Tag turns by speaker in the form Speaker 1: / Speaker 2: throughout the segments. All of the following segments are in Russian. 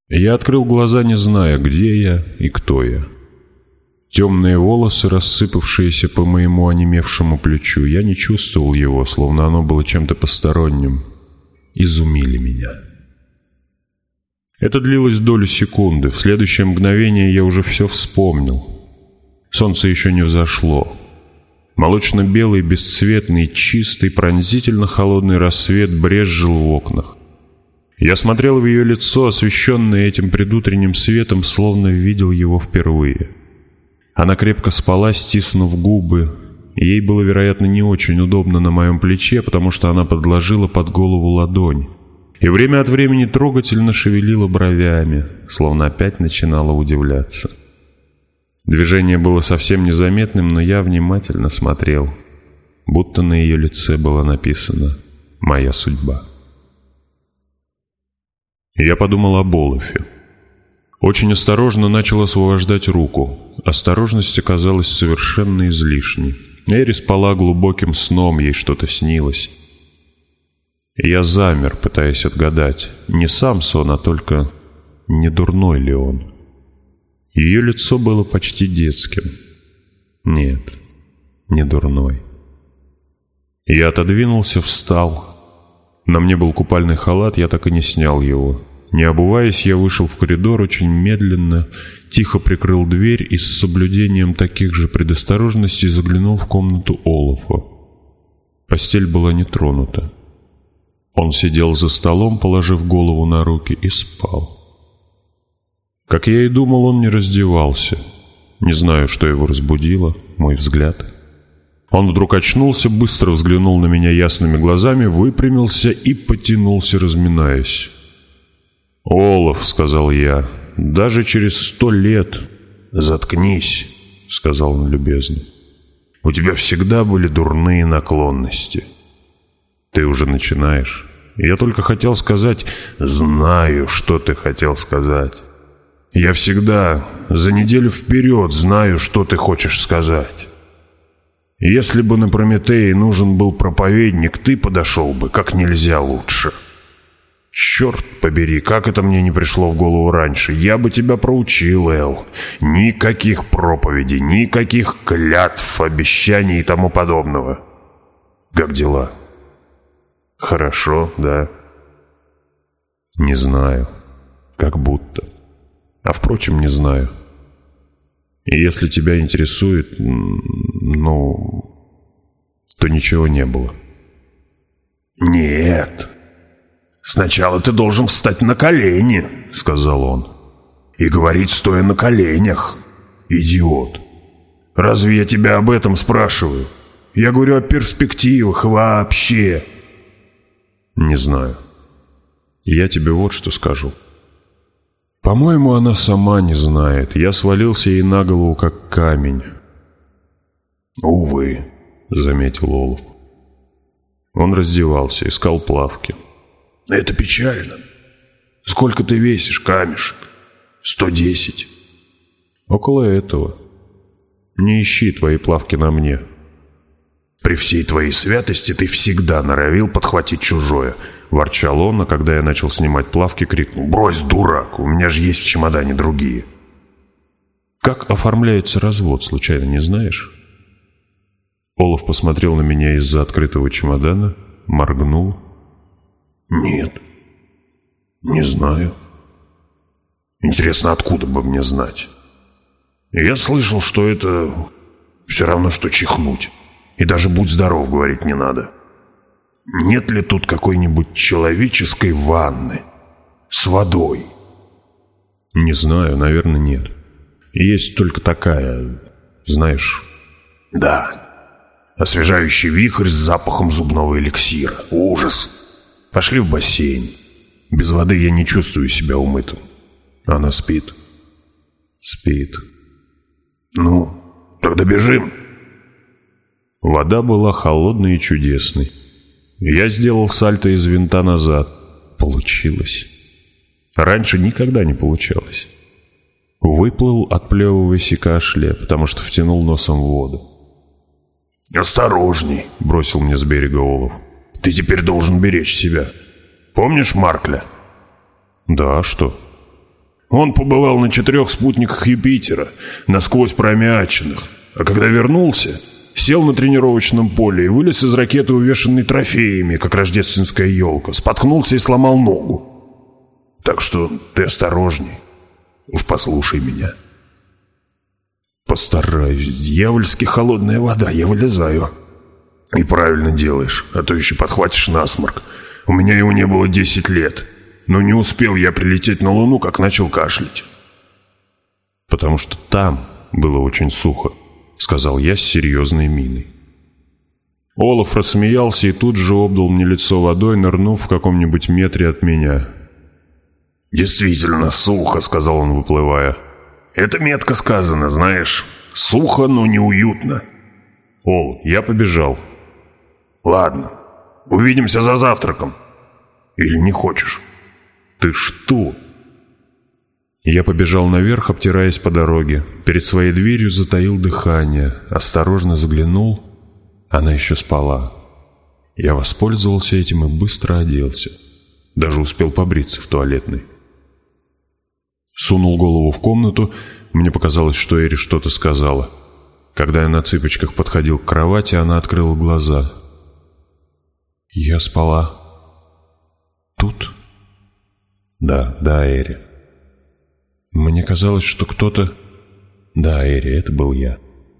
Speaker 1: Я открыл глаза, не зная, где я и кто я. Темные волосы, рассыпавшиеся по моему онемевшему плечу, я не чувствовал его, словно оно было чем-то посторонним, изумили меня. Это длилось долю секунды. В следующее мгновение я уже все вспомнил. Солнце еще не взошло. Молочно-белый, бесцветный, чистый, пронзительно холодный рассвет брезжил в окнах. Я смотрел в ее лицо, освещенное этим предутренним светом, словно видел его впервые. Она крепко спала, стиснув губы. Ей было, вероятно, не очень удобно на моем плече, потому что она подложила под голову ладонь и время от времени трогательно шевелила бровями, словно опять начинала удивляться. Движение было совсем незаметным, но я внимательно смотрел, будто на ее лице была написана «Моя судьба». Я подумал об Олафе. Очень осторожно начал освобождать руку. Осторожность оказалась совершенно излишней. Эри спала глубоким сном, ей что-то снилось. Я замер, пытаясь отгадать, не сам сон, а только не дурной ли он. Ее лицо было почти детским. Нет, не дурной. Я отодвинулся, встал. На мне был купальный халат, я так и не снял его. Не обуваясь, я вышел в коридор очень медленно, тихо прикрыл дверь и с соблюдением таких же предосторожностей заглянул в комнату Олафа. Постель была не тронута. Он сидел за столом, положив голову на руки, и спал. Как я и думал, он не раздевался. Не знаю, что его разбудило, мой взгляд. Он вдруг очнулся, быстро взглянул на меня ясными глазами, выпрямился и потянулся, разминаясь. «Олаф», — сказал я, — «даже через 100 лет...» «Заткнись», — сказал он любезно. «У тебя всегда были дурные наклонности». «Ты уже начинаешь. Я только хотел сказать...» «Знаю, что ты хотел сказать. Я всегда, за неделю вперед, знаю, что ты хочешь сказать. Если бы на Прометее нужен был проповедник, ты подошел бы как нельзя лучше. Черт побери, как это мне не пришло в голову раньше. Я бы тебя проучил, Эл. Никаких проповедей, никаких клятв, обещаний и тому подобного. Как дела?» «Хорошо, да». «Не знаю. Как будто. А впрочем, не знаю. И если тебя интересует, то ничего не было». «Нет. Сначала ты должен встать на колени», — сказал он, — «и говорить, стоя на коленях. Идиот. Разве я тебя об этом спрашиваю? Я говорю о перспективах вообще». «Не знаю. Я тебе вот что скажу. По-моему, она сама не знает. Я свалился ей на голову, как камень». «Увы», — заметил Олаф. Он раздевался, искал плавки. «Это печально. Сколько ты весишь, камешек? 110?» «Около этого. Не ищи твои плавки на мне». «При всей твоей святости ты всегда норовил подхватить чужое», — ворчал он, а когда я начал снимать плавки, крикнул: «Брось, дурак, у меня же есть в чемодане другие». «Как оформляется развод, случайно не знаешь?» Олаф посмотрел на меня из-за открытого чемодана, моргнул. «Нет, не знаю. Интересно, откуда бы мне знать? Я слышал, что это все равно, что чихнуть. И даже «будь здоров» говорить не надо. Нет ли тут какой-нибудь человеческой ванны с водой?» «Не знаю, наверное, нет. Есть только такая, знаешь...» «Да, освежающий вихрь с запахом зубного эликсира. Ужас! Пошли в бассейн. Без воды я не чувствую себя умытым». «Она спит?» «Спит». «Ну, тогда бежим». Вода была холодной и чудесной. Я сделал сальто из винта назад. Получилось. Раньше никогда не получалось. Выплыл, отплевываясь и кашляя, потому что втянул носом в воду. «Осторожней», — бросил мне с берега Олаф. «Ты теперь должен беречь себя. Помнишь Маркля?» «Да, что?» Он побывал на 4 спутниках Юпитера, насквозь промяченных, а когда вернулся, сел на тренировочном поле и вылез из ракеты, увешанной трофеями, как рождественская елка, споткнулся и сломал ногу. Так что ты осторожней, уж послушай меня. Постараюсь, дьявольски холодная вода, я вылезаю. И правильно делаешь, а то еще подхватишь насморк. У меня его не было 10 лет, но не успел я прилететь на Луну, как начал кашлять. Потому что там было очень сухо, сказал я с серьезной миной. Олаф рассмеялся и тут же обдал мне лицо водой, нырнув в каком-нибудь метре от меня. «Действительно сухо», — сказал он, выплывая. «Это метко сказано, знаешь. Сухо, но неуютно». «Ол, я побежал». «Ладно, увидимся за завтраком. Или не хочешь?» «Ты что?» Я побежал наверх, обтираясь по дороге. Перед своей дверью затаил дыхание. Осторожно заглянул. Она еще спала. Я воспользовался этим и быстро оделся. Даже успел побриться в туалетной. Сунул голову в комнату. Мне показалось, что Эри что-то сказала. Когда я на цыпочках подходил к кровати, она открыла глаза. «Я спала тут?» «Да, Эри». Мне казалось, что кто-то... Да, Эри, это был я.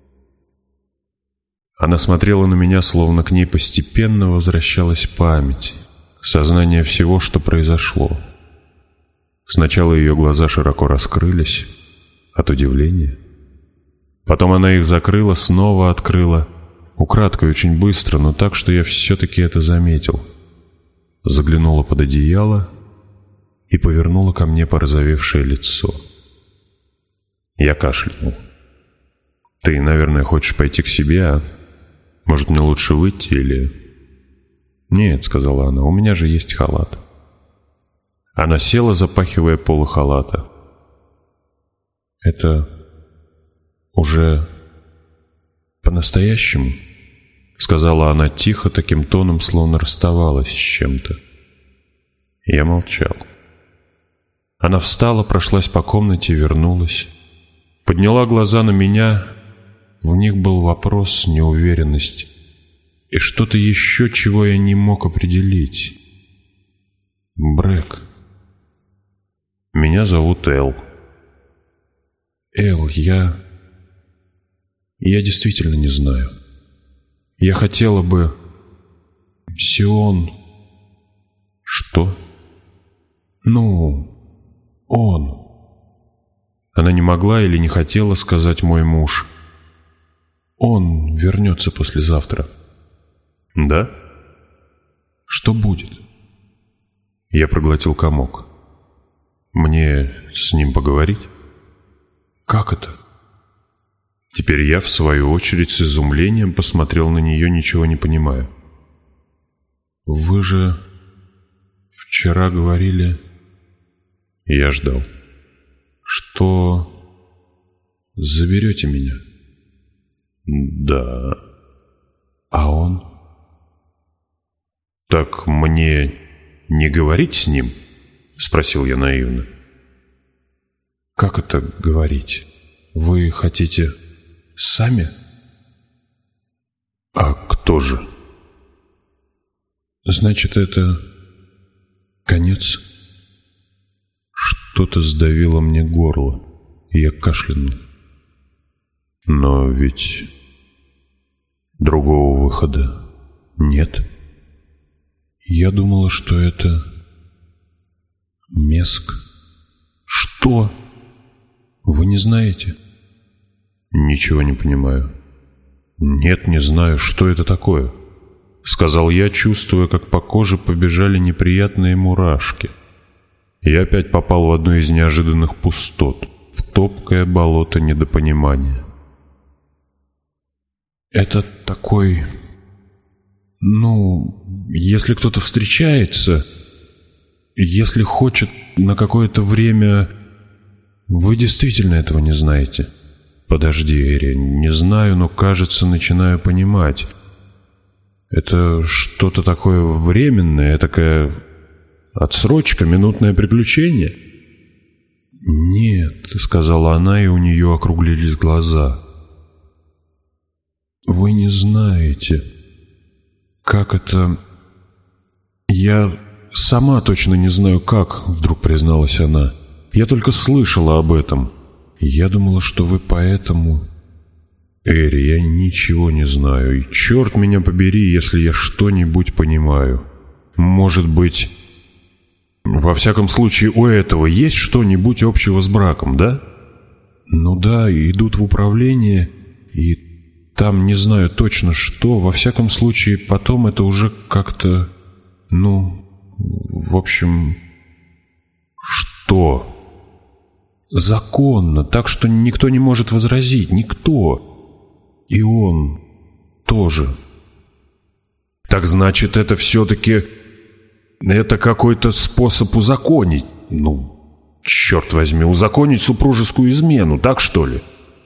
Speaker 1: Она смотрела на меня, словно к ней постепенно возвращалась память, сознание всего, что произошло. Сначала ее глаза широко раскрылись от удивления. Потом она их закрыла, снова открыла, украдкой, очень быстро, но так, что я все-таки это заметил. Заглянула под одеяло и повернула ко мне порозовевшее лицо. Я кашлянул. «Ты, наверное, хочешь пойти к себе, а? Может, мне лучше выйти или...» «Нет», — сказала она, — «у меня же есть халат». Она села, запахивая полы халата. «Это уже по-настоящему?» — сказала она тихо, таким тоном, словно расставалась с чем-то. Я молчал. Она встала, прошлась по комнате и вернулась. Подняла глаза на меня. В них был вопрос, неуверенность и что-то еще, чего я не мог определить. «Брэк, меня зовут Эл». «Эл, я действительно не знаю. Я хотела бы... Сион...» «Что?» «Ну, он...» Она не могла или не хотела сказать «мой муж». «Он вернется послезавтра». «Да? Что будет?» Я проглотил комок. «Мне с ним поговорить?» «Как это?» Теперь я, в свою очередь, с изумлением посмотрел на нее, ничего не понимая. «Вы же вчера говорили...» Я ждал. «Что заберете меня?» «Да». «А он?» «Так мне не говорить с ним?» — спросил я наивно. «Как это говорить? Вы хотите сами?» «А кто же?» «Значит, это конец?» Что-то сдавило мне горло, и я кашлянул. «Но ведь другого выхода нет?» Я думала, что это Меск. «Что? Вы не знаете?» «Ничего не понимаю». «Нет, не знаю, что это такое», — сказал я, чувствуя, как по коже побежали неприятные мурашки. Я опять попал в одну из неожиданных пустот, в топкое болото недопонимания. «Это такой... если кто-то встречается, если хочет на какое-то время... Вы действительно этого не знаете?» «Подожди, Эри, не знаю, но, кажется, начинаю понимать. Это что-то такое временное, такая отсрочка, минутное приключение?» «Нет», — сказала она, и у нее округлились глаза. «Вы не знаете, как это... Я сама точно не знаю, как», — вдруг призналась она. «Я только слышала об этом. Я думала, что вы поэтому...» «Эри, я ничего не знаю, и черт меня побери, если я что-нибудь понимаю. Может быть... Во всяком случае, у этого есть что-нибудь общего с браком, да?» «Ну да, идут в управление, и там не знаю точно что. Во всяком случае, потом это уже как-то... в общем...» «Что?» «Законно, так что никто не может возразить, никто. И он тоже». «Так значит, это все-таки... Это какой-то способ узаконить, черт возьми, узаконить супружескую измену, так что ли?»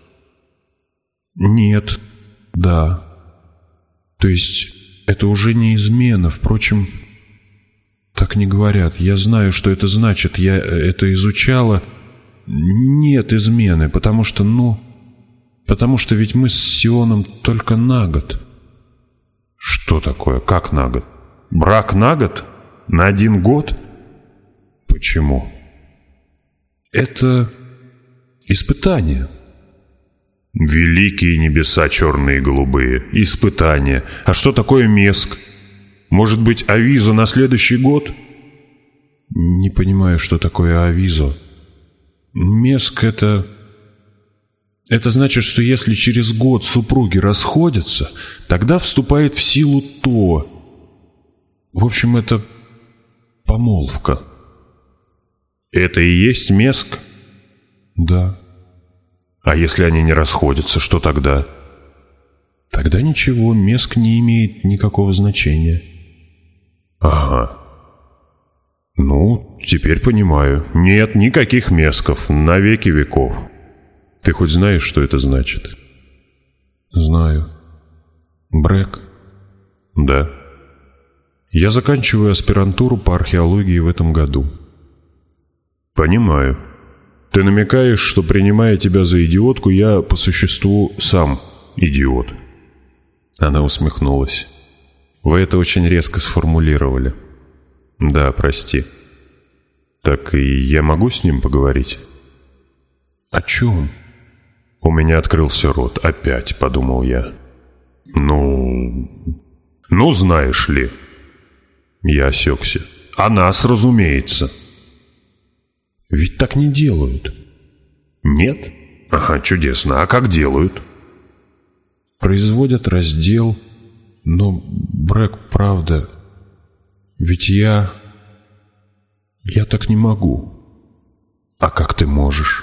Speaker 1: «Нет, да. То есть это уже не измена, впрочем, так не говорят. Я знаю, что это значит, я это изучала. Нет измены, потому что ведь мы с Сионом только на год». «Что такое? Как на год? Брак на год? На 1 год? Почему?» «Это испытание». «Великие небеса черные и голубые. Испытание. А что такое меск? Может быть, авизо на следующий год?» «Не понимаю, что такое авизо. Меск — это значит, что если через год супруги расходятся, тогда вступает в силу то. В общем, это помолвка». «Это и есть меск?» «Да». «А если они не расходятся, что тогда?» «Тогда ничего, меск не имеет никакого значения». «Ага. Теперь понимаю. Нет никаких месков на веки веков. Ты хоть знаешь, что это значит?» «Знаю. Брак?» «Да. Я заканчиваю аспирантуру по археологии в этом году». «Понимаю. Ты намекаешь, что, принимая тебя за идиотку, я по существу сам идиот». Она усмехнулась. «Вы это очень резко сформулировали». «Да, прости. Так и я могу с ним поговорить?» «О чем?» У меня открылся рот. «Опять», — подумал я. Знаешь ли». Я осекся. «О нас, разумеется». «Ведь так не делают». «Нет? Ага, чудесно. А как делают?» «Производят раздел. Но, Брэк, правда, ведь я так не могу». «А как ты можешь?»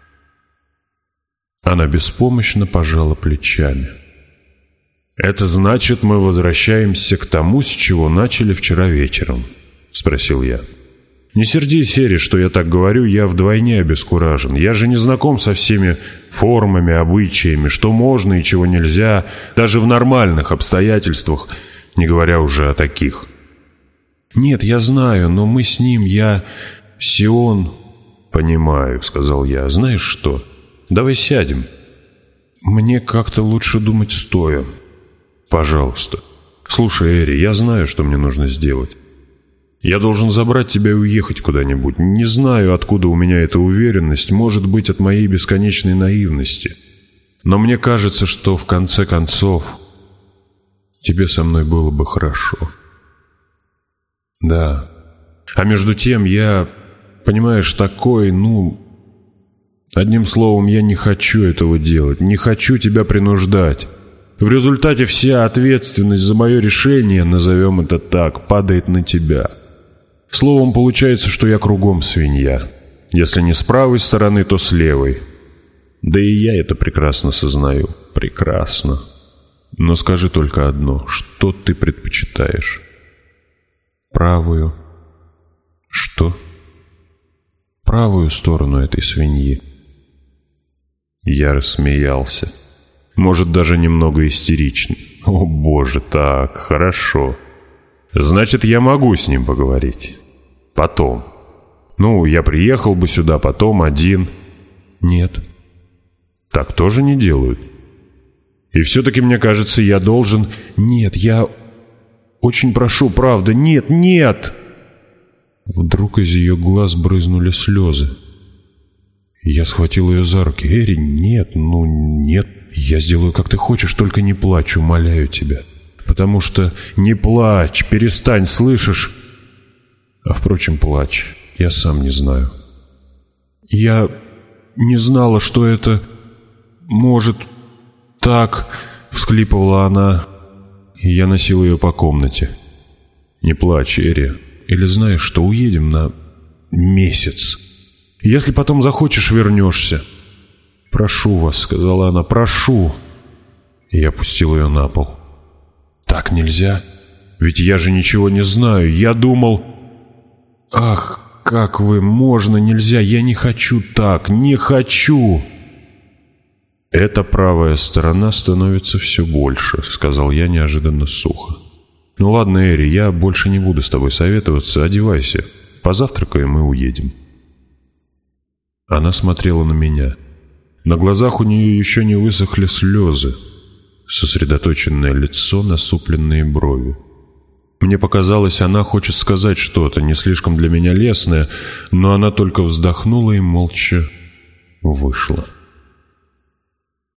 Speaker 1: Она беспомощно пожала плечами. «Это значит, мы возвращаемся к тому, с чего начали вчера вечером?» — спросил я. «Не сердись, Эри, что я так говорю, я вдвойне обескуражен. Я же не знаком со всеми формами, обычаями, что можно и чего нельзя, даже в нормальных обстоятельствах, не говоря уже о таких». «Нет, я знаю, но мы с ним, Сион...» «Понимаю», — сказал я. «Знаешь что? Давай сядем. Мне как-то лучше думать стоя. Пожалуйста. Слушай, Эри, я знаю, что мне нужно сделать. Я должен забрать тебя и уехать куда-нибудь. Не знаю, откуда у меня эта уверенность, может быть, от моей бесконечной наивности. Но мне кажется, что в конце концов тебе со мной было бы хорошо». «Да. А между тем я, понимаешь, такой, одним словом, я не хочу этого делать, не хочу тебя принуждать. В результате вся ответственность за мое решение, назовем это так, падает на тебя. Словом, получается, что я кругом свинья. Если не с правой стороны, то с левой. Да и я это прекрасно сознаю. Прекрасно. Но скажи только одно. Что ты предпочитаешь? Правую. Что? Правую сторону этой свиньи». Я рассмеялся. Может, даже немного истерично. «О, Боже, так, хорошо. Значит, я могу с ним поговорить. Потом. Ну, я приехал бы сюда, потом один. Нет. Так тоже не делают. И все-таки, мне кажется, я должен... Нет, я очень прошу, правда. Нет, нет! Вдруг из ее глаз брызнули слезы. Я схватил ее за руки. Эри, нет, ну нет. Я сделаю, как ты хочешь, только не плачь, умоляю тебя. Потому что не плачь, перестань, слышишь? А впрочем, плачь. Я сам не знаю. Я не знала, что это может так, всхлипывала она, и я носил ее по комнате. Не плачь, Эри. Или знаешь, что уедем на месяц. Если потом захочешь, вернешься. «Прошу вас», — сказала она, — «прошу». И я опустил ее на пол. «Так нельзя? Ведь я же ничего не знаю. Я думал...» «Ах, как вы, можно, нельзя, я не хочу так, не хочу!» «Эта правая сторона становится все больше», — сказал я неожиданно сухо. «Ну ладно, Эри, я больше не буду с тобой советоваться, одевайся. Позавтракаем и уедем». Она смотрела на меня. На глазах у нее еще не высохли слезы. Сосредоточенное лицо, насупленные брови. Мне показалось, она хочет сказать что-то, не слишком для меня лестное, но она только вздохнула и молча вышла.